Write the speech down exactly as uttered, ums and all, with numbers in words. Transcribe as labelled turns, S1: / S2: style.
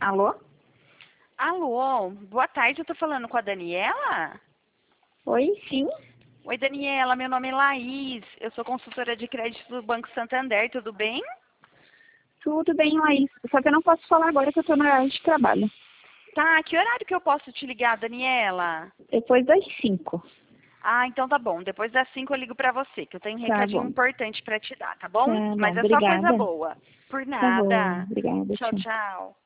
S1: Alô?
S2: Alô, boa tarde, eu tô falando com a Daniela?
S1: Oi, sim.
S2: Oi, Daniela, meu nome é Laís, eu sou consultora de crédito do Banco Santander, tudo bem?
S1: Tudo bem, Laís. Só que eu não posso falar agora que eu tô na área de trabalho.
S2: Tá, que horário que eu posso te ligar, Daniela?
S1: Depois das cinco.
S2: Ah, então tá bom, depois das cinco eu ligo pra você, que eu tenho um
S1: Tá
S2: recadinho
S1: bom.
S2: importante pra te dar, tá bom?
S1: Tá bom,
S2: Mas é só coisa
S1: obrigada.
S2: boa. Por
S1: Tá bom,
S2: nada.
S1: obrigada,
S2: Tchau,
S1: tchau.
S2: tchau.